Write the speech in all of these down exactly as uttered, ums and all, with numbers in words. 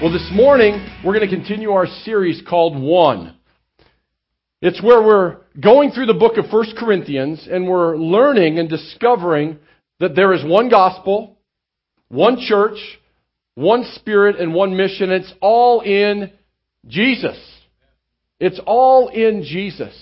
Well, this morning, we're going to continue our series called One. It's where we're going through the book of First Corinthians, and we're learning and discovering that there is one gospel, one church, one spirit, and one mission. It's all in Jesus. It's all in Jesus.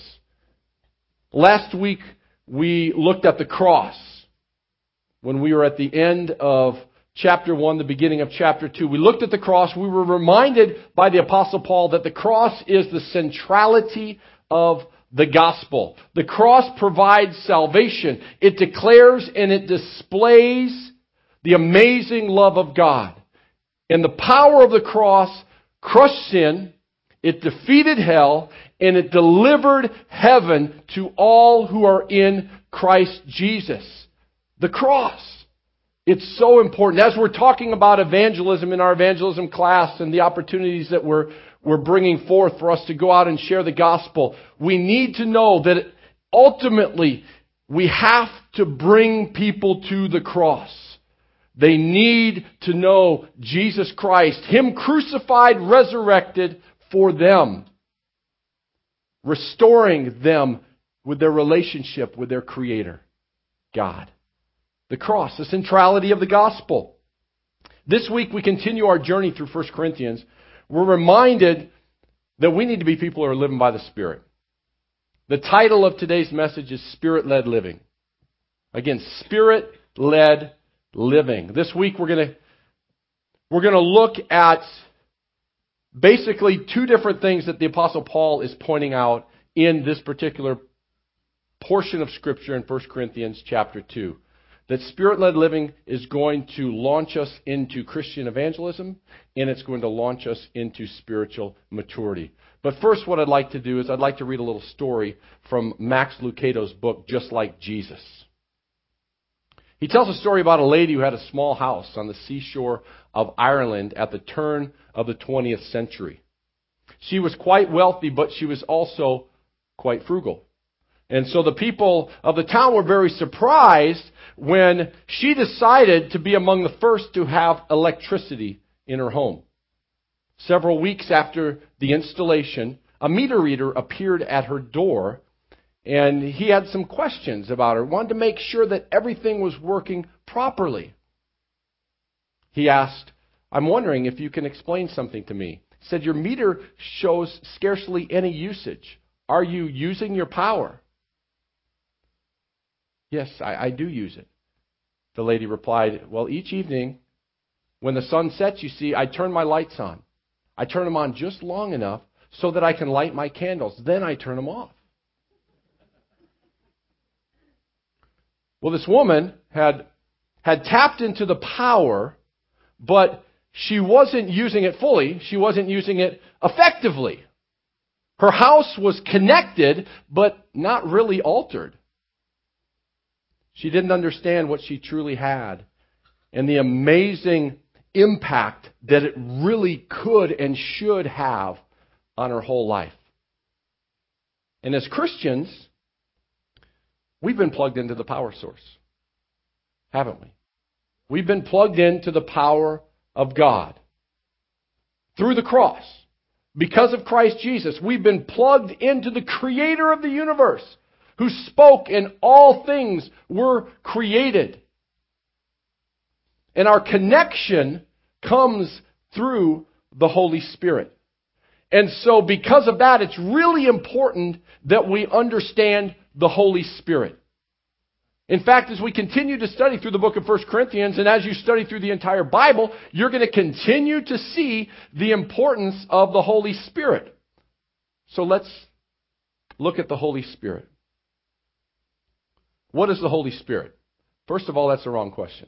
Last week, we looked at the cross. When we were at the end of chapter one, the beginning of chapter two, we looked at the cross. We were reminded by the Apostle Paul that the cross is the centrality of the gospel. The cross provides salvation. It declares and it displays the amazing love of God. And the power of the cross crushed sin, it defeated hell, and it delivered heaven to all who are in Christ Jesus. The cross. It's so important. As we're talking about evangelism in our evangelism class and the opportunities that we're, we're bringing forth for us to go out and share the gospel, we need to know that ultimately we have to bring people to the cross. They need to know Jesus Christ, Him crucified, resurrected for them, restoring them with their relationship with their Creator, God. The cross, the centrality of the gospel. This week we continue our journey through First Corinthians. We're reminded that we need to be people who are living by the Spirit. The title of today's message is Spirit-Led Living. Again, Spirit-Led Living. This week we're going to we're going to look at basically two different things that the Apostle Paul is pointing out in this particular portion of Scripture in First Corinthians chapter two. That Spirit-led living is going to launch us into Christian evangelism, and it's going to launch us into spiritual maturity. But first, what I'd like to do is I'd like to read a little story from Max Lucado's book, Just Like Jesus. He tells a story about a lady who had a small house on the seashore of Ireland at the turn of the twentieth century. She was quite wealthy, but she was also quite frugal. And so the people of the town were very surprised when she decided to be among the first to have electricity in her home. Several weeks after the installation, a meter reader appeared at her door, and he had some questions about her, wanted to make sure that everything was working properly. He asked, "I'm wondering if you can explain something to me." He said, "Your meter shows scarcely any usage. Are you using your power?" "Yes, I, I do use it." The lady replied, "Well, each evening when the sun sets, you see, I turn my lights on. I turn them on just long enough so that I can light my candles. Then I turn them off." Well, this woman had, had tapped into the power, but she wasn't using it fully. She wasn't using it effectively. Her house was connected, but not really altered. She didn't understand what she truly had and the amazing impact that it really could and should have on her whole life. And as Christians, we've been plugged into the power source, haven't we? We've been plugged into the power of God through the cross. Because of Christ Jesus, we've been plugged into the Creator of the universe, who spoke and all things were created. And our connection comes through the Holy Spirit. And so because of that, it's really important that we understand the Holy Spirit. In fact, as we continue to study through the book of First Corinthians, and as you study through the entire Bible, you're going to continue to see the importance of the Holy Spirit. So let's look at the Holy Spirit. What is the Holy Spirit? First of all, that's the wrong question.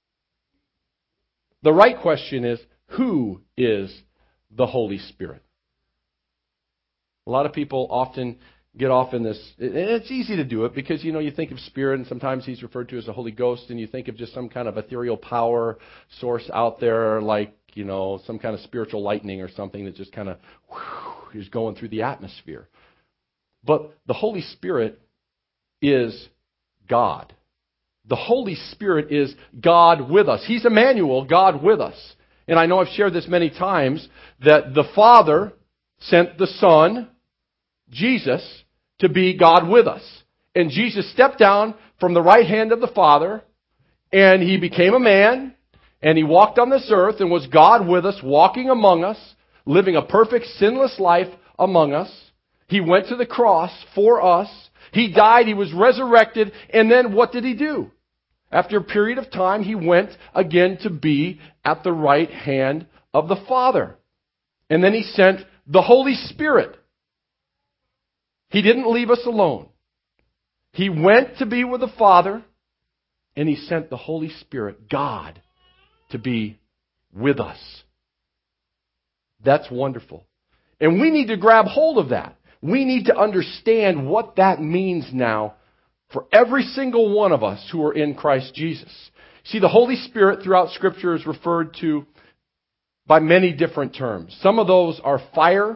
The right question is, who is the Holy Spirit? A lot of people often get off in this, and it's easy to do it because, you know, you think of Spirit and sometimes He's referred to as the Holy Ghost, and you think of just some kind of ethereal power source out there like, you know, some kind of spiritual lightning or something that just kind of whew, is going through the atmosphere. But the Holy Spirit is God. The Holy Spirit is God with us. He's Emmanuel, God with us. And I know I've shared this many times, that the Father sent the Son, Jesus, to be God with us. And Jesus stepped down from the right hand of the Father, and He became a man, and He walked on this earth and was God with us, walking among us, living a perfect, sinless life among us. He went to the cross for us. He died, He was resurrected, and then what did He do? After a period of time, He went again to be at the right hand of the Father. And then He sent the Holy Spirit. He didn't leave us alone. He went to be with the Father, and He sent the Holy Spirit, God, to be with us. That's wonderful. And we need to grab hold of that. We need to understand what that means now for every single one of us who are in Christ Jesus. See, the Holy Spirit throughout Scripture is referred to by many different terms. Some of those are fire,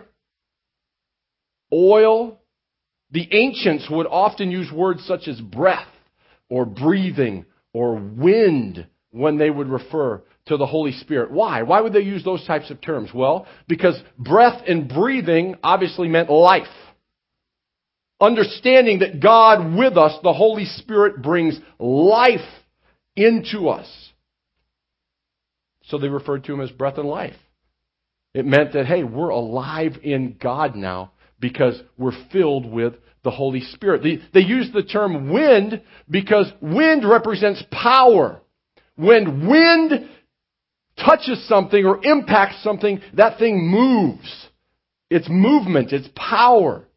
oil. The ancients would often use words such as breath or breathing or wind when they would refer to the Holy Spirit. Why? Why would they use those types of terms? Well, because breath and breathing obviously meant life. Understanding that God with us, the Holy Spirit, brings life into us. So they referred to Him as breath and life. It meant that, hey, we're alive in God now because we're filled with the Holy Spirit. They, they use the term wind because wind represents power. When wind touches something or impacts something, that thing moves. It's movement, it's power.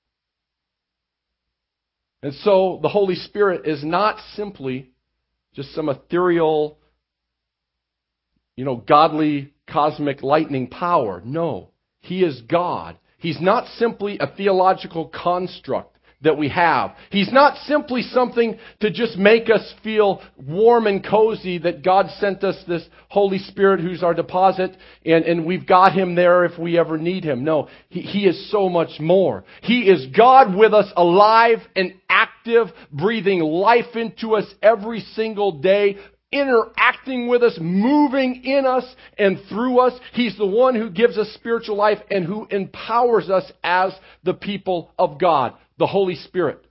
And so the Holy Spirit is not simply just some ethereal, you know, godly cosmic lightning power. No, He is God. He's not simply a theological construct that we have. He's not simply something to just make us feel warm and cozy that God sent us this Holy Spirit who's our deposit and, and we've got Him there if we ever need Him. No, he, he is so much more. He is God with us, alive and active, breathing life into us every single day, interacting with us, moving in us and through us. He's the one who gives us spiritual life and who empowers us as the people of God, the Holy Spirit.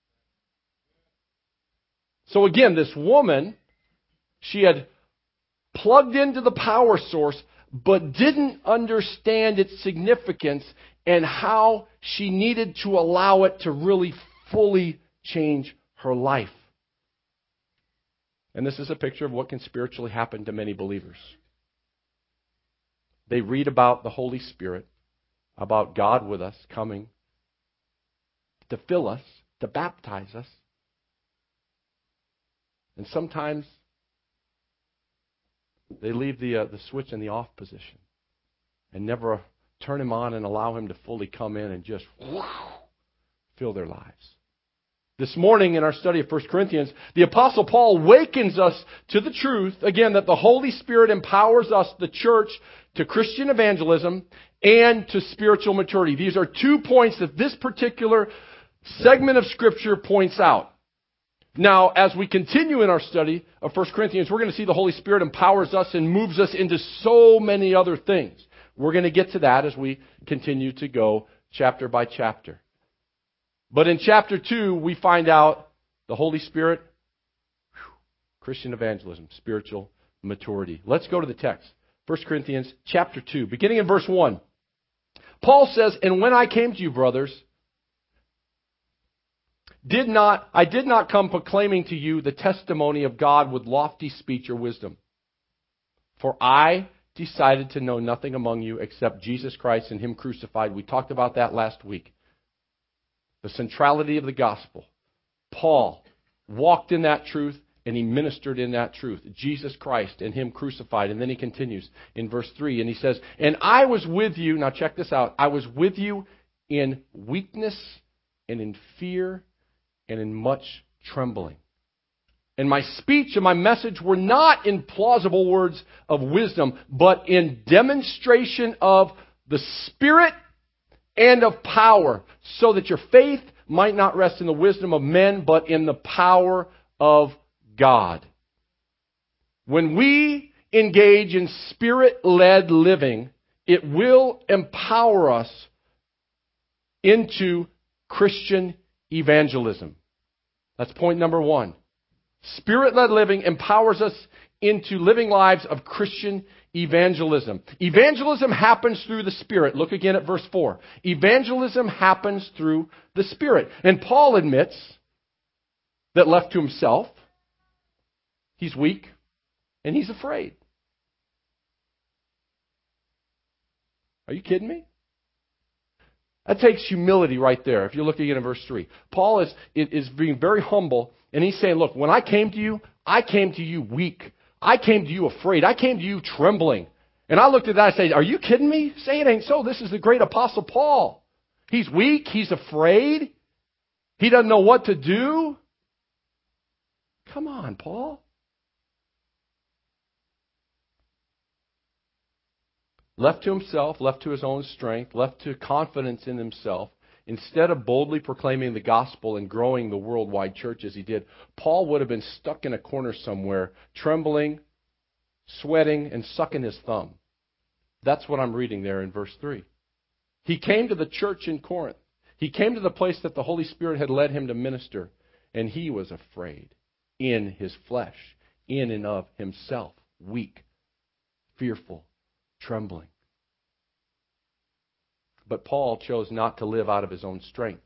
So again, this woman, she had plugged into the power source, but didn't understand its significance and how she needed to allow it to really fully change her life. And this is a picture of what can spiritually happen to many believers. They read about the Holy Spirit, about God with us coming to fill us, to baptize us. And sometimes they leave the, uh, the switch in the off position and never turn Him on and allow Him to fully come in and just whoosh, fill their lives. This morning in our study of First Corinthians, the Apostle Paul wakens us to the truth, again, that the Holy Spirit empowers us, the church, to Christian evangelism and to spiritual maturity. These are two points that this particular segment of Scripture points out. Now, as we continue in our study of First Corinthians, we're going to see the Holy Spirit empowers us and moves us into so many other things. We're going to get to that as we continue to go chapter by chapter. But in chapter two, we find out the Holy Spirit, whew, Christian evangelism, spiritual maturity. Let's go to the text. First Corinthians chapter two, beginning in verse one. Paul says, "And when I came to you, brothers, did not I did not come proclaiming to you the testimony of God with lofty speech or wisdom. For I decided to know nothing among you except Jesus Christ and Him crucified." We talked about that last week. The centrality of the gospel. Paul walked in that truth and he ministered in that truth. Jesus Christ and Him crucified. And then he continues in verse three and he says, "And I was with you," now check this out, "I was with you in weakness and in fear and in much trembling. And my speech and my message were not in plausible words of wisdom, but in demonstration of the Spirit and of power, so that your faith might not rest in the wisdom of men, but in the power of God." When we engage in Spirit-led living, it will empower us into Christian evangelism. That's point number one. Spirit-led living empowers us into living lives of Christian evangelism. Evangelism happens through the Spirit. Look again at verse four. Evangelism happens through the Spirit. And Paul admits that left to himself, he's weak and he's afraid. Are you kidding me? That takes humility right there, if you're looking at it in verse three. Paul is, is being very humble, and he's saying, look, when I came to you, I came to you weak. I came to you afraid. I came to you trembling. And I looked at that and said, are you kidding me? Say it ain't so. This is the great apostle Paul. He's weak. He's afraid. He doesn't know what to do. Come on, Paul. Left to himself, left to his own strength, left to confidence in himself, instead of boldly proclaiming the gospel and growing the worldwide church as he did, Paul would have been stuck in a corner somewhere, trembling, sweating, and sucking his thumb. That's what I'm reading there in verse three. He came to the church in Corinth. He came to the place that the Holy Spirit had led him to minister, and he was afraid in his flesh, in and of himself, weak, fearful, trembling. But Paul chose not to live out of his own strength.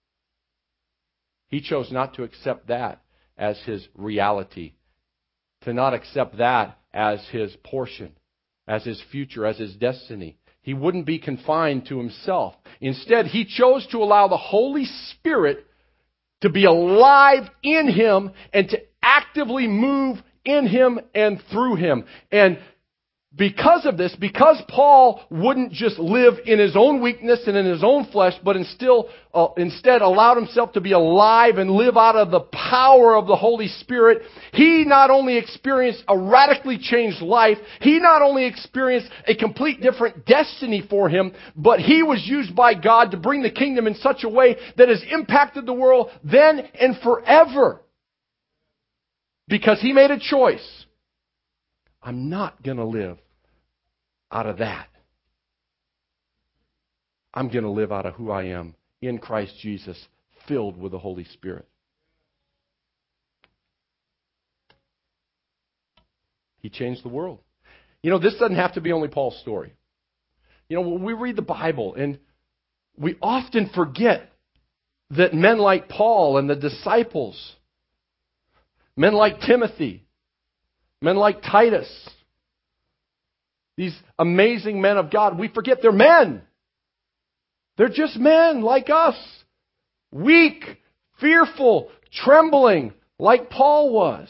He chose not to accept that as his reality, to not accept that as his portion, as his future, as his destiny. He wouldn't be confined to himself. Instead, he chose to allow the Holy Spirit to be alive in him and to actively move in him and through him. And because of this, because Paul wouldn't just live in his own weakness and in his own flesh, but instill, uh, instead allowed himself to be alive and live out of the power of the Holy Spirit, he not only experienced a radically changed life, he not only experienced a complete different destiny for him, but he was used by God to bring the kingdom in such a way that has impacted the world then and forever. Because he made a choice. I'm not going to live out of that. I'm going to live out of who I am in Christ Jesus, filled with the Holy Spirit. He changed the world. You know, this doesn't have to be only Paul's story. You know, when we read the Bible, and we often forget that men like Paul and the disciples, men like Timothy, men like Titus, these amazing men of God, we forget they're men. They're just men like us. Weak, fearful, trembling, like Paul was.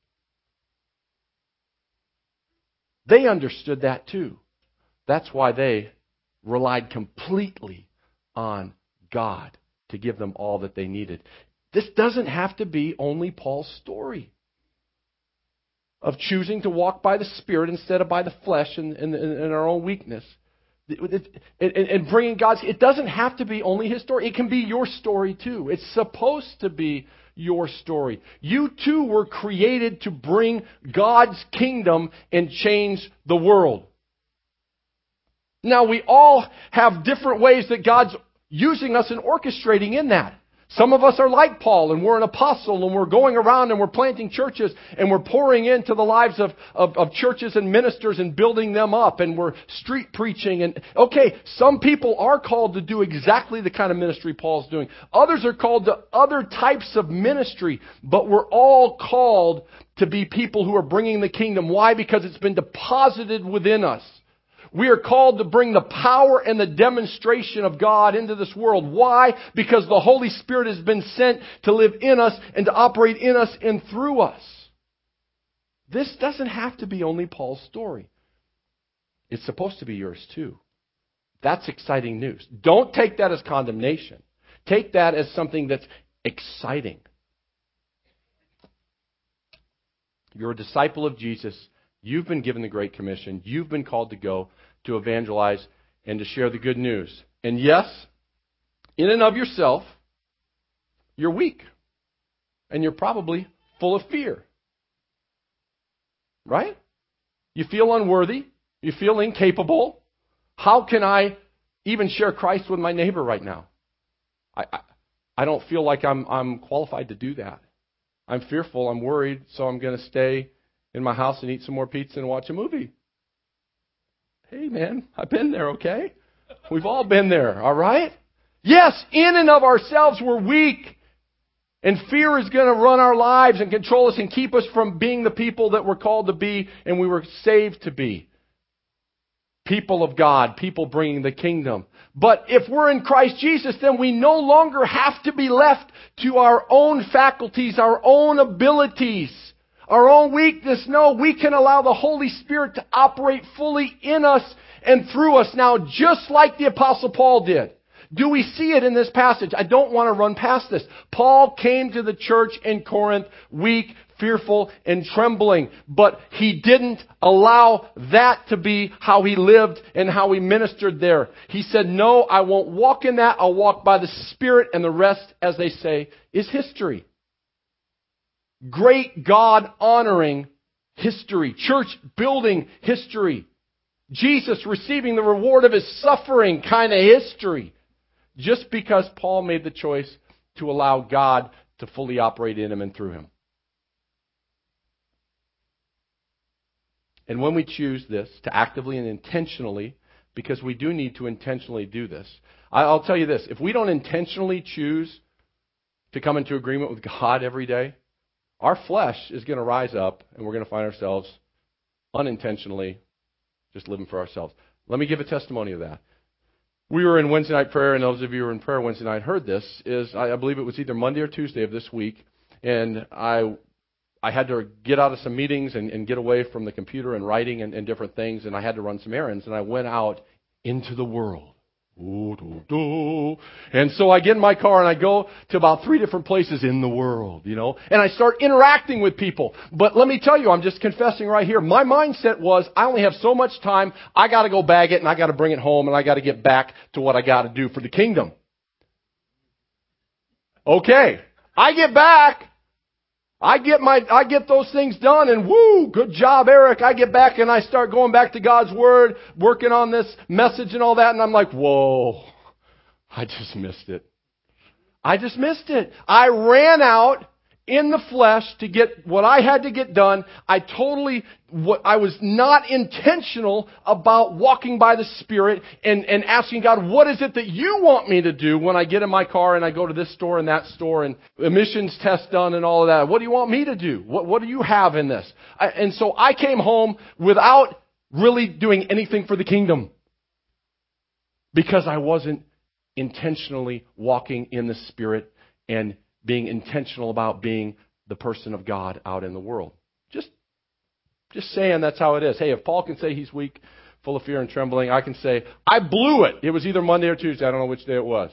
They understood that too. That's why they relied completely on God to give them all that they needed. This doesn't have to be only Paul's story of choosing to walk by the Spirit instead of by the flesh and, and, and our own weakness. It, it, and bringing God's... It doesn't have to be only his story. It can be your story too. It's supposed to be your story. You too were created to bring God's kingdom and change the world. Now, we all have different ways that God's using us and orchestrating in that. Some of us are like Paul, and we're an apostle, and we're going around and we're planting churches, and we're pouring into the lives of, of, of churches and ministers and building them up, and we're street preaching. And okay, some people are called to do exactly the kind of ministry Paul's doing. Others are called to other types of ministry, but we're all called to be people who are bringing the kingdom. Why? Because it's been deposited within us. We are called to bring the power and the demonstration of God into this world. Why? Because the Holy Spirit has been sent to live in us and to operate in us and through us. This doesn't have to be only Paul's story. It's supposed to be yours too. That's exciting news. Don't take that as condemnation. Take that as something that's exciting. You're a disciple of Jesus. You've been given the Great Commission. You've been called to go to evangelize and to share the good news. And yes, in and of yourself, you're weak. And you're probably full of fear. Right? You feel unworthy. You feel incapable. How can I even share Christ with my neighbor right now? I, I, I don't feel like I'm, I'm qualified to do that. I'm fearful. I'm worried. So I'm going to stay in my house and eat some more pizza and watch a movie. Hey, man, I've been there, okay? We've all been there, all right? Yes, in and of ourselves, we're weak. And fear is going to run our lives and control us and keep us from being the people that we're called to be and we were saved to be. People of God, people bringing the kingdom. But if we're in Christ Jesus, then we no longer have to be left to our own faculties, our own abilities, our own weakness. No, we can allow the Holy Spirit to operate fully in us and through us now, just like the Apostle Paul did. Do we see it in this passage? I don't want to run past this. Paul came to the church in Corinth weak, fearful, and trembling. But he didn't allow that to be how he lived and how he ministered there. He said, no, I won't walk in that. I'll walk by the Spirit, and the rest, as they say, is history. Great God-honoring history. Church-building history. Jesus receiving the reward of his suffering kind of history. Just because Paul made the choice to allow God to fully operate in him and through him. And when we choose this, to actively and intentionally, because we do need to intentionally do this. I'll tell you this, if we don't intentionally choose to come into agreement with God every day, our flesh is going to rise up and we're going to find ourselves unintentionally just living for ourselves. Let me give a testimony of that. We were in Wednesday night prayer, and those of you who were in prayer Wednesday night heard this, is I, I believe it was either Monday or Tuesday of this week, and I I had to get out of some meetings and, and get away from the computer and writing and, and different things, and I had to run some errands, and I went out into the world. Ooh, doo, doo. And so I get in my car and I go to about three different places in the world, you know, and I start interacting with people. But let me tell you, I'm just confessing right here. My mindset was, I only have so much time. I got to go bag it and I got to bring it home and I got to get back to what I got to do for the kingdom. Okay. I get back. I get my, I get those things done and woo, good job, Eric. I get back and I start going back to God's Word, working on this message and all that. And I'm like, whoa, I just missed it. I just missed it. I ran out in the flesh to get what I had to get done. I totally, what I was not intentional about walking by the Spirit and, and asking God, what is it that you want me to do when I get in my car and I go to this store and that store and emissions test done and all of that? What do you want me to do? What, what do you have in this? I, and so I came home without really doing anything for the kingdom because I wasn't intentionally walking in the Spirit and being intentional about being the person of God out in the world. Just, just saying that's how it is. Hey, if Paul can say he's weak, full of fear and trembling, I can say, I blew it. It was either Monday or Tuesday. I don't know which day it was.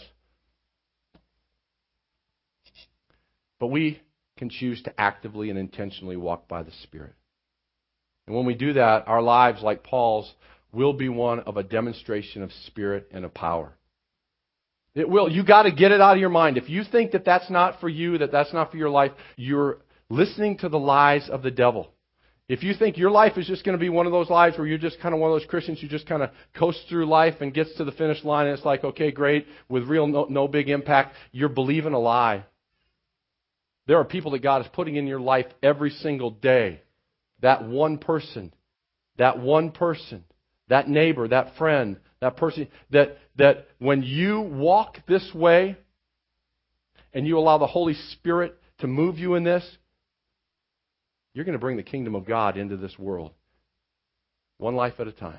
But we can choose to actively and intentionally walk by the Spirit. And when we do that, our lives, like Paul's, will be one of a demonstration of Spirit and of power. It will. You got to get it out of your mind. If you think that that's not for you, that that's not for your life, you're listening to the lies of the devil. If you think your life is just going to be one of those lives where you're just kind of one of those Christians who just kind of coast through life and gets to the finish line and it's like, okay, great, with real no, no big impact, you're believing a lie. There are people that God is putting in your life every single day. That one person, that one person, that neighbor, that friend, that person, that, that when you walk this way and you allow the Holy Spirit to move you in this, you're going to bring the kingdom of God into this world. One life at a time.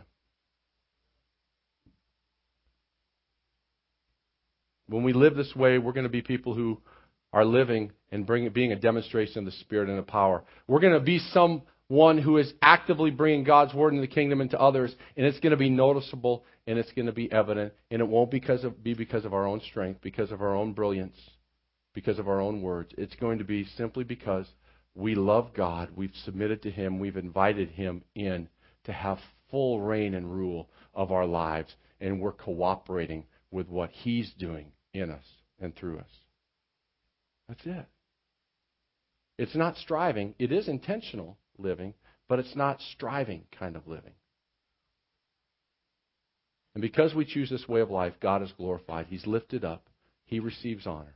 When we live this way, we're going to be people who are living and bring, being a demonstration of the Spirit and the power. We're going to be someone who is actively bringing God's Word into the kingdom and to others, and it's going to be noticeable and it's going to be evident, and it won't because of, be because of our own strength, because of our own brilliance, because of our own words. It's going to be simply because we love God, we've submitted to Him, we've invited Him in to have full reign and rule of our lives, and we're cooperating with what He's doing in us and through us. That's it. It's not striving. It is intentional living, but it's not striving kind of living. And because we choose this way of life, God is glorified. He's lifted up. He receives honor.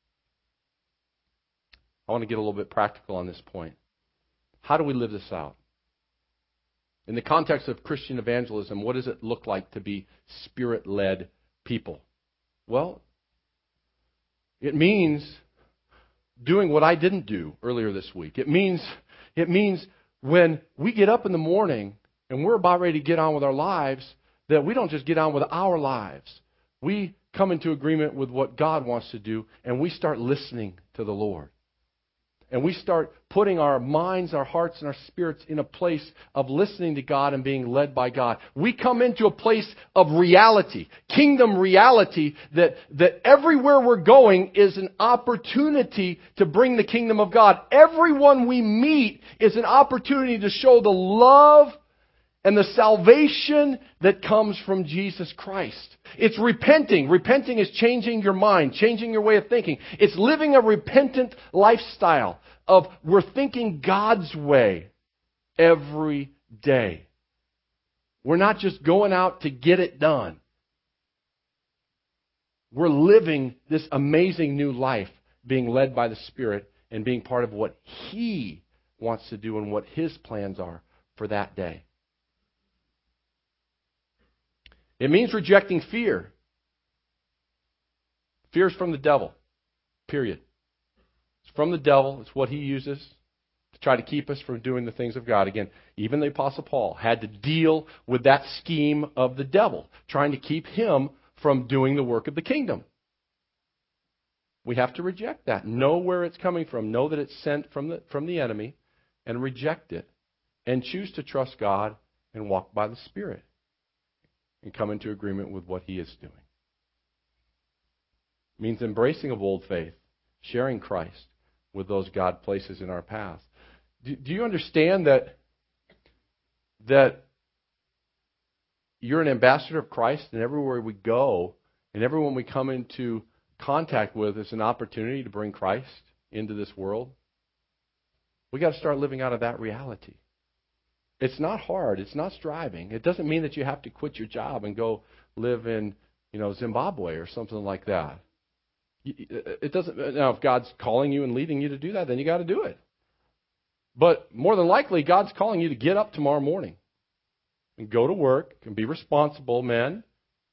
I want to get a little bit practical on this point. How do we live this out? In the context of Christian evangelism, what does it look like to be Spirit-led people? Well, it means doing what I didn't do earlier this week. It means, it means when we get up in the morning and we're about ready to get on with our lives, that we don't just get on with our lives. We come into agreement with what God wants to do, and we start listening to the Lord. And we start putting our minds, our hearts, and our spirits in a place of listening to God and being led by God. We come into a place of reality, kingdom reality, that, that everywhere we're going is an opportunity to bring the kingdom of God. Everyone we meet is an opportunity to show the love and the salvation that comes from Jesus Christ. It's repenting. Repenting is changing your mind, changing your way of thinking. It's living a repentant lifestyle of we're thinking God's way every day. We're not just going out to get it done. We're living this amazing new life, being led by the Spirit and being part of what He wants to do and what His plans are for that day. It means rejecting fear. Fear is from the devil, period. It's from the devil. It's what he uses to try to keep us from doing the things of God. Again, even the Apostle Paul had to deal with that scheme of the devil, trying to keep him from doing the work of the kingdom. We have to reject that. Know where it's coming from. Know that it's sent from the, from the enemy, and reject it. And choose to trust God and walk by the Spirit. And come into agreement with what He is doing. It means embracing a bold faith, sharing Christ with those God places in our path. Do, do you understand that, that you're an ambassador of Christ, and everywhere we go, and everyone we come into contact with is an opportunity to bring Christ into this world? We've got to start living out of that reality. It's not hard. It's not striving. It doesn't mean that you have to quit your job and go live in, you know, Zimbabwe or something like that. It doesn't. Now, if God's calling you and leading you to do that, then you got to do it. But more than likely, God's calling you to get up tomorrow morning and go to work and be responsible men.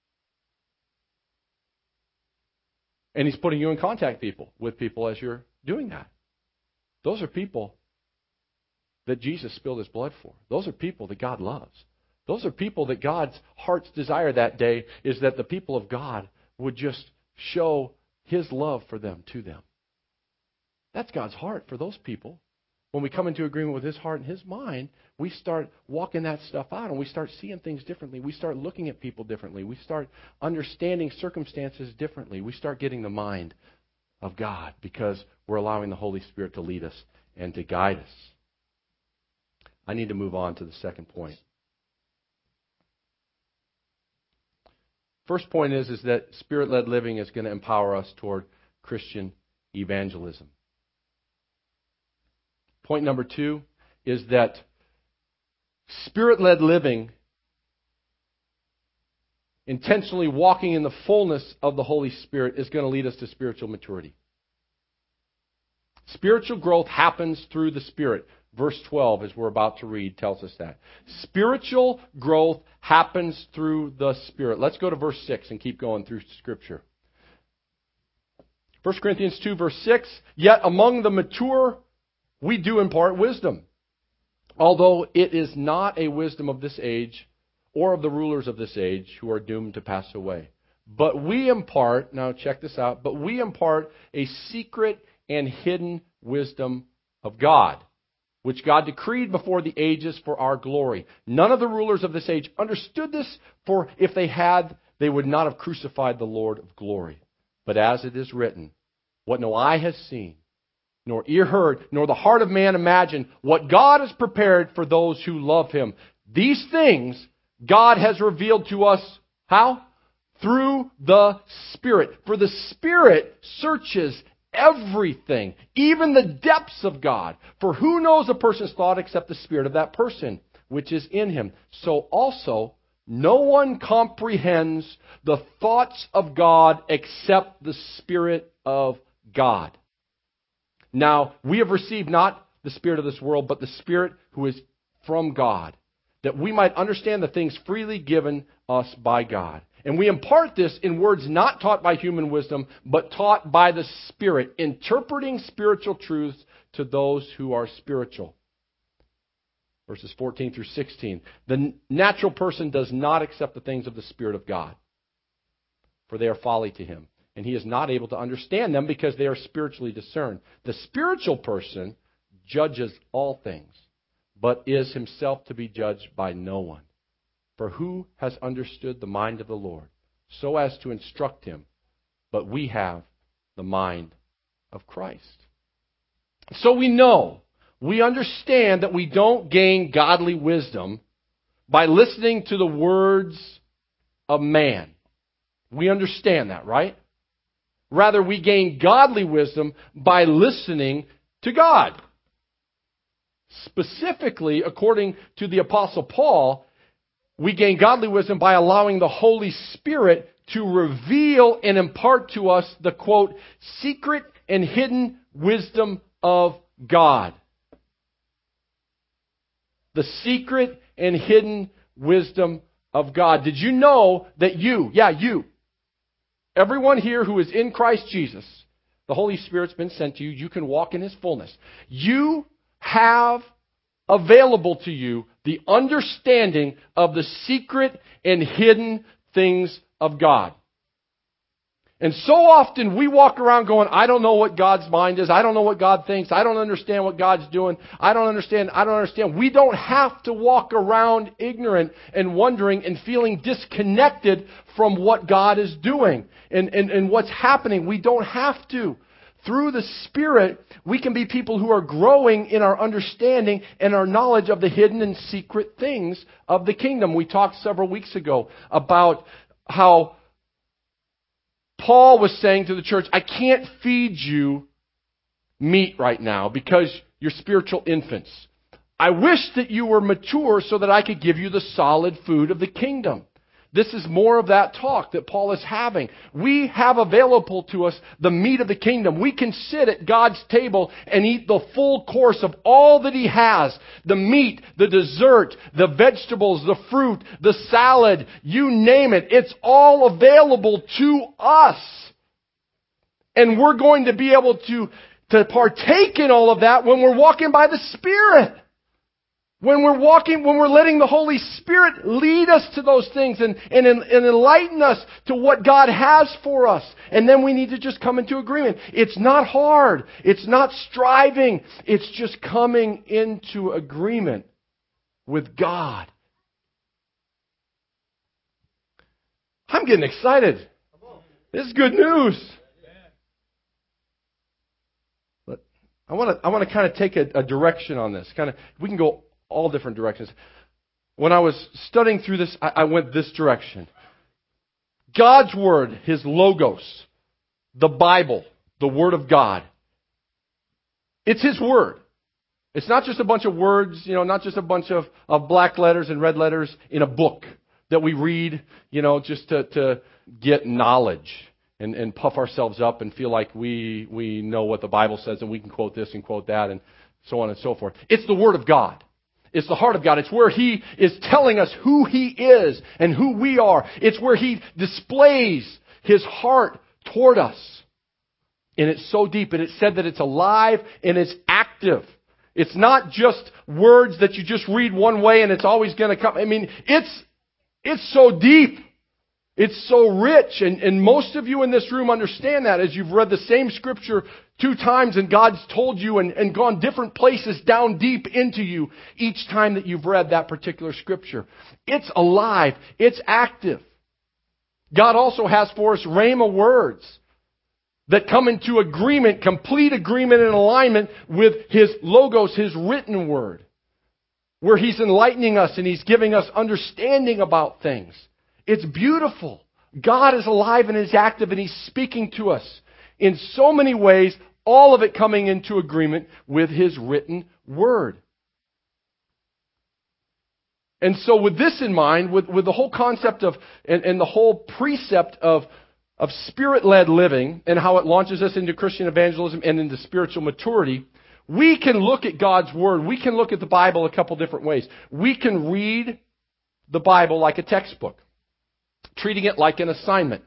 And He's putting you in contact people with people as you're doing that. Those are people that Jesus spilled His blood for. Those are people that God loves. Those are people that God's heart's desire that day is that the people of God would just show His love for them to them. That's God's heart for those people. When we come into agreement with His heart and His mind, we start walking that stuff out and we start seeing things differently. We start looking at people differently. We start understanding circumstances differently. We start getting the mind of God because we're allowing the Holy Spirit to lead us and to guide us. I need to move on to the second point. First point is, is that Spirit-led living is going to empower us toward Christian evangelism. Point number two is that Spirit-led living, intentionally walking in the fullness of the Holy Spirit, is going to lead us to spiritual maturity. Spiritual growth happens through the Spirit. Verse twelve, as we're about to read, tells us that. Spiritual growth happens through the Spirit. Let's go to verse six and keep going through Scripture. First Corinthians two, verse six, yet among the mature we do impart wisdom, although it is not a wisdom of this age or of the rulers of this age who are doomed to pass away. But we impart, now check this out, but we impart a secret and hidden wisdom of God, which God decreed before the ages for our glory. None of the rulers of this age understood this, for if they had, they would not have crucified the Lord of glory. But as it is written, what no eye has seen, nor ear heard, nor the heart of man imagined, what God has prepared for those who love Him. These things God has revealed to us, how? Through the Spirit. For the Spirit searches everything, even the depths of God. For who knows a person's thought except the spirit of that person, which is in him? So also, no one comprehends the thoughts of God except the Spirit of God. Now, we have received not the spirit of this world, but the Spirit who is from God, that we might understand the things freely given us by God. And we impart this in words not taught by human wisdom, but taught by the Spirit, interpreting spiritual truths to those who are spiritual. Verses fourteen through sixteen. The natural person does not accept the things of the Spirit of God, for they are folly to him, and he is not able to understand them because they are spiritually discerned. The spiritual person judges all things, but is himself to be judged by no one. For who has understood the mind of the Lord, so as to instruct him? But we have the mind of Christ. So we know, we understand that we don't gain godly wisdom by listening to the words of man. We understand that, right? Rather, we gain godly wisdom by listening to God. Specifically, according to the Apostle Paul, we gain godly wisdom by allowing the Holy Spirit to reveal and impart to us the, quote, secret and hidden wisdom of God. The secret and hidden wisdom of God. Did you know that you, yeah, you, everyone here who is in Christ Jesus, the Holy Spirit's been sent to you, you can walk in His fullness. You have available to you the understanding of the secret and hidden things of God. And so often we walk around going, I don't know what God's mind is. I don't know what God thinks. I don't understand what God's doing. I don't understand. I don't understand. We don't have to walk around ignorant and wondering and feeling disconnected from what God is doing and, and, and what's happening. We don't have to. Through the Spirit, we can be people who are growing in our understanding and our knowledge of the hidden and secret things of the kingdom. We talked several weeks ago about how Paul was saying to the church, I can't feed you meat right now because you're spiritual infants. I wish that you were mature so that I could give you the solid food of the kingdom. This is more of that talk that Paul is having. We have available to us the meat of the kingdom. We can sit at God's table and eat the full course of all that He has. The meat, the dessert, the vegetables, the fruit, the salad, you name it. It's all available to us. And we're going to be able to, to partake in all of that when we're walking by the Spirit. When we're walking, when we're letting the Holy Spirit lead us to those things and, and, and enlighten us to what God has for us. And then we need to just come into agreement. It's not hard. It's not striving. It's just coming into agreement with God. I'm getting excited. This is good news. But I want to, I want to kind of take a, a direction on this. Kind of, we can go all different directions. When I was studying through this, I, I went this direction. God's Word, His Logos, the Bible, the Word of God. It's His Word. It's not just a bunch of words, you know, not just a bunch of, of black letters and red letters in a book that we read, you know, just to, to get knowledge and, and puff ourselves up and feel like we, we know what the Bible says and we can quote this and quote that and so on and so forth. It's the Word of God. It's the heart of God. It's where He is telling us who He is and who we are. It's where He displays His heart toward us. And it's so deep. And it's said that it's alive and it's active. It's not just words that you just read one way and it's always going to come. I mean, it's, it's so deep. It's so rich. And, and most of you in this room understand that as you've read the same scripture two times and God's told you and, and gone different places down deep into you each time that you've read that particular scripture. It's alive. It's active. God also has for us rhema words that come into agreement, complete agreement and alignment with His Logos, His written word, where He's enlightening us and He's giving us understanding about things. It's beautiful. God is alive and is active and He's speaking to us in so many ways All of it coming into agreement with His written Word. And so with this in mind, with, with the whole concept of, and, and the whole precept of, of Spirit-led living and how it launches us into Christian evangelism and into spiritual maturity, we can look at God's Word. We can look at the Bible a couple different ways. We can read the Bible like a textbook, treating it like an assignment.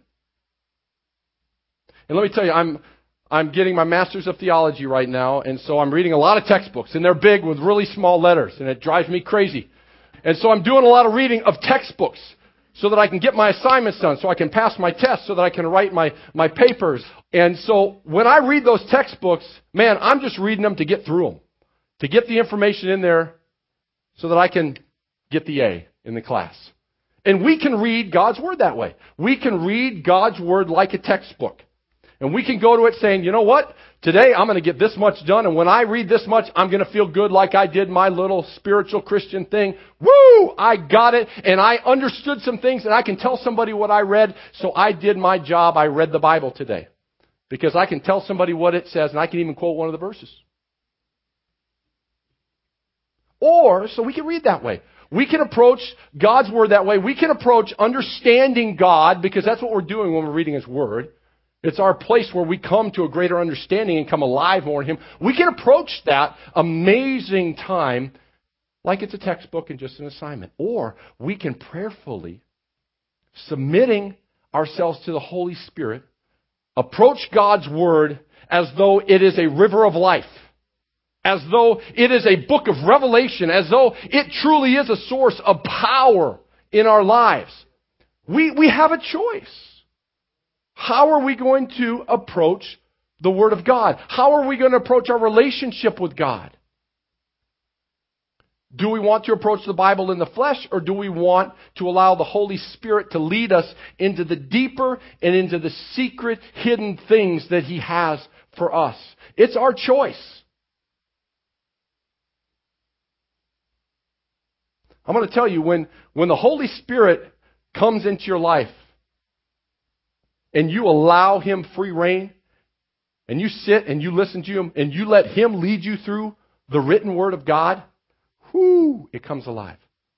And let me tell you, I'm I'm getting my master's of theology right now, and so I'm reading a lot of textbooks, and they're big with really small letters, and it drives me crazy. And so I'm doing a lot of reading of textbooks so that I can get my assignments done, so I can pass my tests, so that I can write my, my papers. And so when I read those textbooks, man, I'm just reading them to get through them, to get the information in there so that I can get the A in the class. And we can read God's Word that way. We can read God's Word like a textbook. And we can go to it saying, you know what? Today I'm going to get this much done, and when I read this much, I'm going to feel good like I did my little spiritual Christian thing. Woo! I got it, and I understood some things, and I can tell somebody what I read, so I did my job. I read the Bible today. Because I can tell somebody what it says, and I can even quote one of the verses. Or, so we can read that way. We can approach God's Word that way. We can approach understanding God, because that's what we're doing when we're reading His Word. It's our place where we come to a greater understanding and come alive more in Him. We can approach that amazing time like it's a textbook and just an assignment. Or we can prayerfully, submitting ourselves to the Holy Spirit, approach God's Word as though it is a river of life. As though it is a book of revelation. As though it truly is a source of power in our lives. We, we have a choice. How are we going to approach the Word of God? How are we going to approach our relationship with God? Do we want to approach the Bible in the flesh, or do we want to allow the Holy Spirit to lead us into the deeper and into the secret, hidden things that He has for us? It's our choice. I'm going to tell you, when, when the Holy Spirit comes into your life, and you allow Him free reign, and you sit and you listen to Him, and you let Him lead you through the written Word of God, whoo, it comes alive.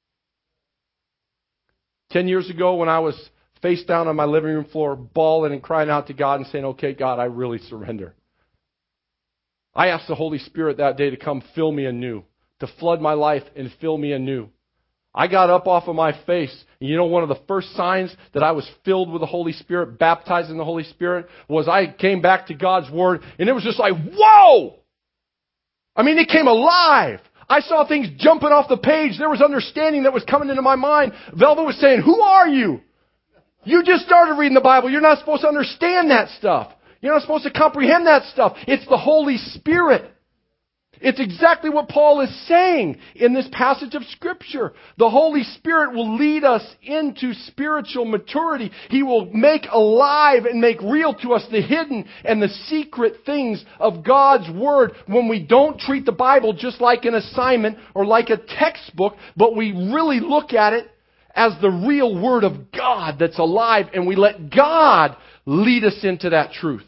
Ten years ago, when I was face down on my living room floor, bawling and crying out to God and saying, okay, God, I really surrender. I asked the Holy Spirit that day to come fill me anew, to flood my life and fill me anew. I got up off of my face, and you know, one of the first signs that I was filled with the Holy Spirit, baptized in the Holy Spirit, was I came back to God's Word, and it was just like, whoa! I mean, it came alive. I saw things jumping off the page. There was understanding that was coming into my mind. Velva was saying, who are you? You just started reading the Bible. You're not supposed to understand that stuff. You're not supposed to comprehend that stuff. It's the Holy Spirit. It's exactly what Paul is saying in this passage of Scripture. The Holy Spirit will lead us into spiritual maturity. He will make alive and make real to us the hidden and the secret things of God's Word when we don't treat the Bible just like an assignment or like a textbook, but we really look at it as the real Word of God that's alive, and we let God lead us into that truth.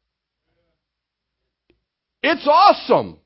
It's awesome.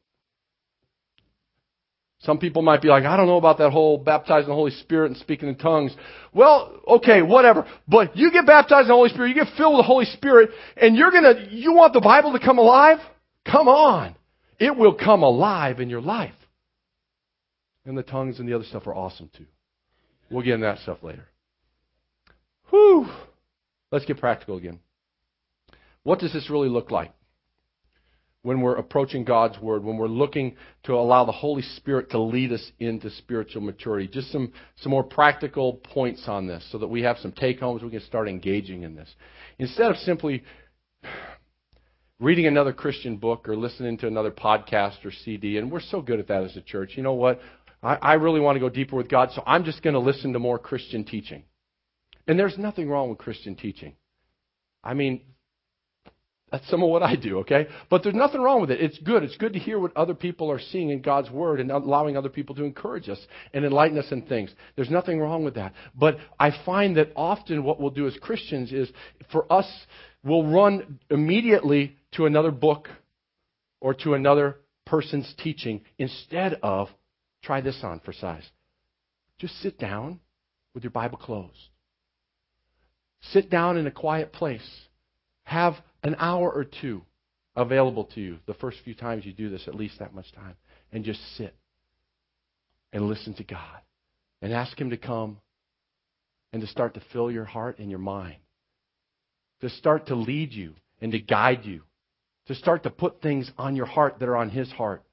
Some people might be like, I don't know about that whole baptized in the Holy Spirit and speaking in tongues. Well, okay, whatever. But you get baptized in the Holy Spirit, you get filled with the Holy Spirit, and you're gonna, you want the Bible to come alive? Come on. It will come alive in your life. And the tongues and the other stuff are awesome too. We'll get into that stuff later. Whew. Let's get practical again. What does this really look like? When we're approaching God's Word, when we're looking to allow the Holy Spirit to lead us into spiritual maturity. Just some, some more practical points on this so that we have some take-homes, we can start engaging in this. Instead of simply reading another Christian book or listening to another podcast or C D, and we're so good at that as a church. You know what? I, I really want to go deeper with God, so I'm just going to listen to more Christian teaching. And there's nothing wrong with Christian teaching. I mean, that's some of what I do, okay? But there's nothing wrong with it. It's good. It's good to hear what other people are seeing in God's Word and allowing other people to encourage us and enlighten us in things. There's nothing wrong with that. But I find that often what we'll do as Christians is, for us, we'll run immediately to another book or to another person's teaching instead of, try this on for size. Just sit down with your Bible closed. Sit down in a quiet place. Have an hour or two available to you. The first few times you do this, at least that much time. And just sit and listen to God. And ask Him to come and to start to fill your heart and your mind. To start to lead you and to guide you. To start to put things on your heart that are on His heart.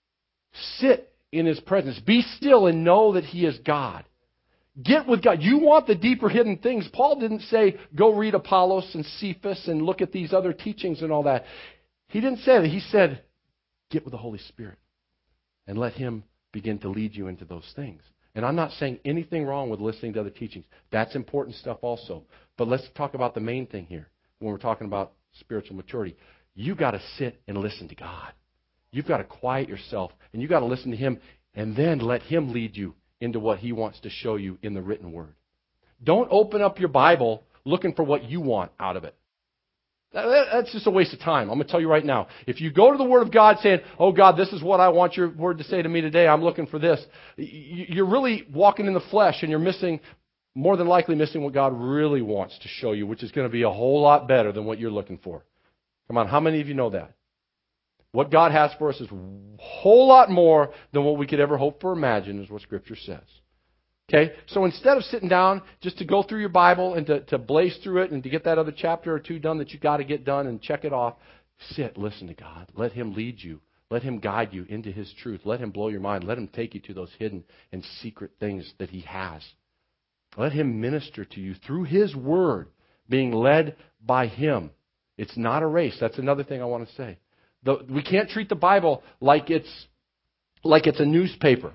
Sit in His presence. Be still and know that He is God. Get with God. You want the deeper hidden things. Paul didn't say, go read Apollos and Cephas and look at these other teachings and all that. He didn't say that. He said, get with the Holy Spirit and let Him begin to lead you into those things. And I'm not saying anything wrong with listening to other teachings. That's important stuff also. But let's talk about the main thing here when we're talking about spiritual maturity. You've got to sit and listen to God. You've got to quiet yourself and you've got to listen to Him and then let Him lead you into what He wants to show you in the written Word. Don't open up your Bible looking for what you want out of it. That's just a waste of time. I'm going to tell you right now. If you go to the Word of God saying, oh God, this is what I want your Word to say to me today, I'm looking for this, you're really walking in the flesh and you're missing, more than likely missing what God really wants to show you, which is going to be a whole lot better than what you're looking for. Come on, how many of you know that? What God has for us is a whole lot more than what we could ever hope for or imagine, is what Scripture says. Okay? So instead of sitting down just to go through your Bible and to, to blaze through it and to get that other chapter or two done that you got to get done and check it off, sit, listen to God. Let Him lead you. Let Him guide you into His truth. Let Him blow your mind. Let Him take you to those hidden and secret things that He has. Let Him minister to you through His Word, being led by Him. It's not a race. That's another thing I want to say. The, we can't treat the Bible like it's like it's a newspaper,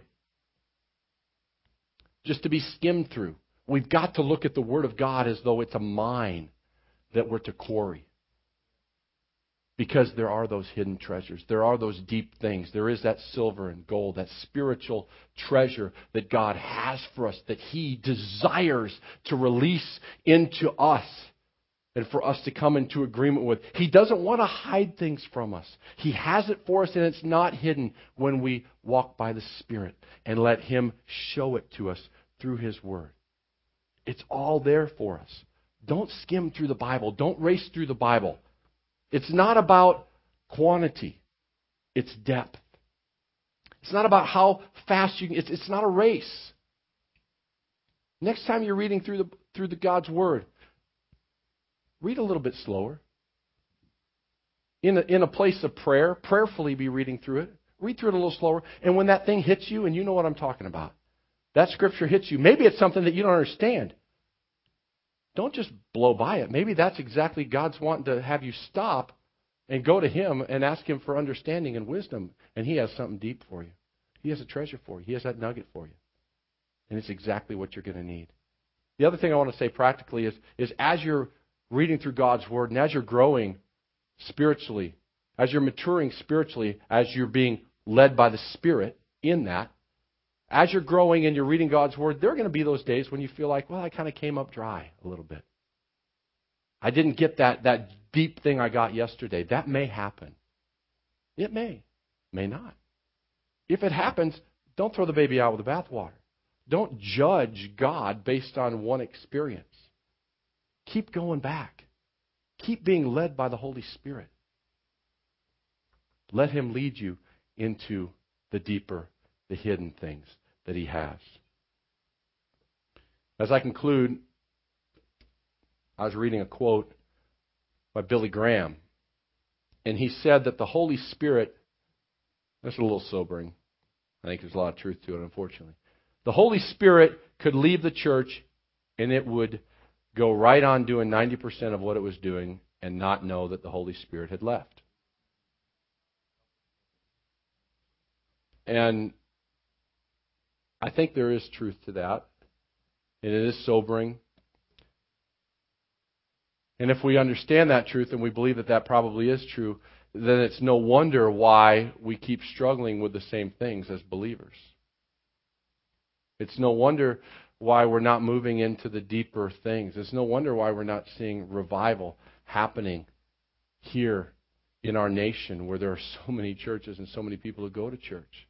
just to be skimmed through. We've got to look at the Word of God as though it's a mine that we're to quarry. Because there are those hidden treasures. There are those deep things. There is that silver and gold, that spiritual treasure that God has for us, that He desires to release into us. And for us to come into agreement with. He doesn't want to hide things from us. He has it for us and it's not hidden when we walk by the Spirit and let Him show it to us through His Word. It's all there for us. Don't skim through the Bible. Don't race through the Bible. It's not about quantity. It's depth. It's not about how fast you can. It's, it's not a race. Next time you're reading through the through the God's Word, read a little bit slower. In a, in a place of prayer, prayerfully be reading through it. Read through it a little slower. And when that thing hits you, and you know what I'm talking about, that Scripture hits you. Maybe it's something that you don't understand. Don't just blow by it. Maybe that's exactly God's wanting to have you stop and go to Him and ask Him for understanding and wisdom. And He has something deep for you. He has a treasure for you. He has that nugget for you. And it's exactly what you're going to need. The other thing I want to say practically is, is as you're reading through God's Word, and as you're growing spiritually, as you're maturing spiritually, as you're being led by the Spirit in that, as you're growing and you're reading God's Word, there are going to be those days when you feel like, well, I kind of came up dry a little bit. I didn't get that, that deep thing I got yesterday. That may happen. It may. May not. If it happens, don't throw the baby out with the bathwater. Don't judge God based on one experience. Keep going back. Keep being led by the Holy Spirit. Let Him lead you into the deeper, the hidden things that He has. As I conclude, I was reading a quote by Billy Graham, and he said that the Holy Spirit, that's a little sobering. I think there's a lot of truth to it, unfortunately. The Holy Spirit could leave the church and it would go right on doing ninety percent of what it was doing and not know that the Holy Spirit had left. And I think there is truth to that. And it is sobering. And if we understand that truth and we believe that that probably is true, then it's no wonder why we keep struggling with the same things as believers. It's no wonder why we're not moving into the deeper things. It's no wonder why we're not seeing revival happening here in our nation where there are so many churches and so many people who go to church.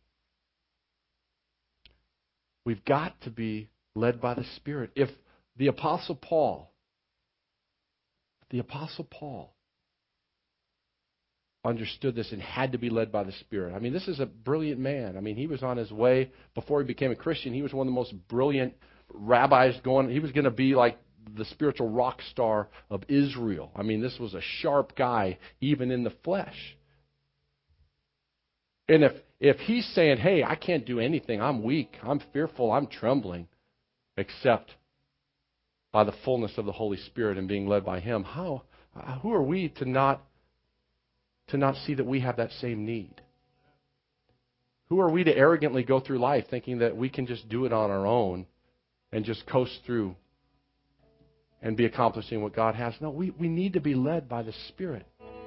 We've got to be led by the Spirit. If the Apostle Paul, the Apostle Paul understood this and had to be led by the Spirit. I mean, this is a brilliant man. I mean, he was on his way, before he became a Christian, he was one of the most brilliant rabbis going. He was going to be like the spiritual rock star of Israel. I mean, this was a sharp guy, even in the flesh. And if if he's saying, hey, I can't do anything, I'm weak, I'm fearful, I'm trembling, except by the fullness of the Holy Spirit and being led by Him, how who are we to not to not see that we have that same need? Who are we to arrogantly go through life thinking that we can just do it on our own and just coast through and be accomplishing what God has? No, we, we need to be led by the Spirit.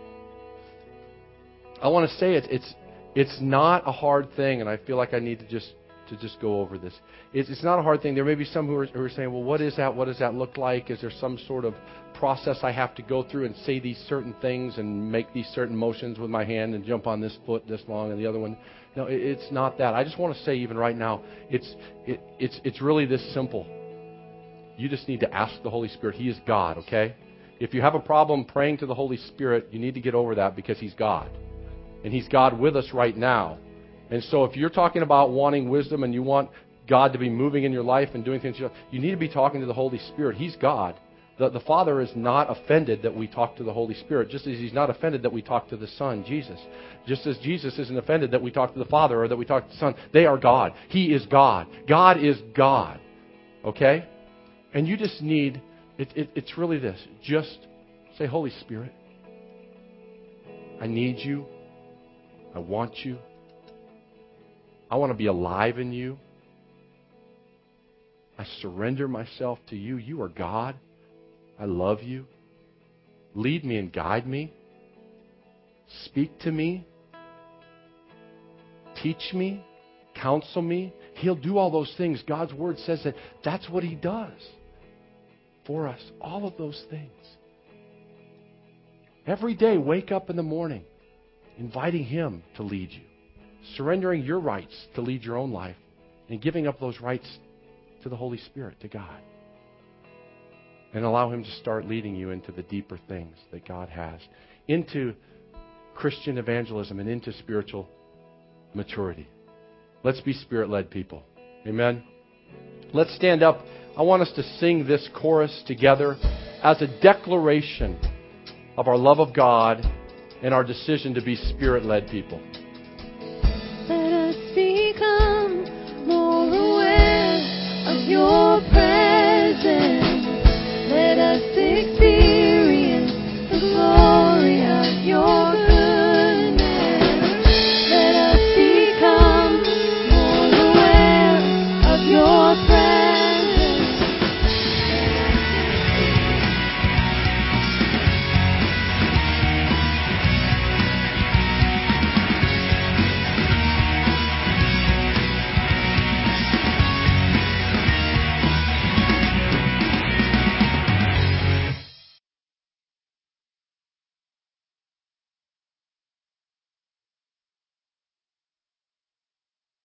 I want to say it, it's it's not a hard thing, and I feel like I need to just to just go over this. It's, it's not a hard thing. There may be some who are, who are saying, well, what is that? What does that look like? Is there some sort of process I have to go through and say these certain things and make these certain motions with my hand and jump on this foot this long and the other one? No, it, it's not that. I just want to say even right now, it's it, it's it's really this simple. You just need to ask the Holy Spirit. He is God, okay? If you have a problem praying to the Holy Spirit, you need to get over that because He's God. And He's God with us right now. And so if you're talking about wanting wisdom and you want God to be moving in your life and doing things, you need to be talking to the Holy Spirit. He's God. The, the Father is not offended that we talk to the Holy Spirit, just as He's not offended that we talk to the Son, Jesus. Just as Jesus isn't offended that we talk to the Father or that we talk to the Son. They are God. He is God. God is God. Okay? And you just need, it, it, it's really this. Just say, Holy Spirit, I need you. I want you. I want to be alive in you. I surrender myself to you. You are God. I love you. Lead me and guide me. Speak to me. Teach me. Counsel me. He'll do all those things. God's Word says that that's what He does for us. All of those things. Every day, wake up in the morning, inviting Him to lead you. Surrendering your rights to lead your own life and giving up those rights to the Holy Spirit, to God. And allow Him to start leading you into the deeper things that God has, into Christian evangelism and into spiritual maturity. Let's be Spirit-led people. Amen? Let's stand up. I want us to sing this chorus together as a declaration of our love of God and our decision to be Spirit-led people. Let us become more aware of your